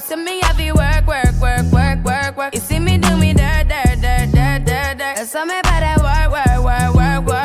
see me have to work. You see me do me dirt. That's how me better work.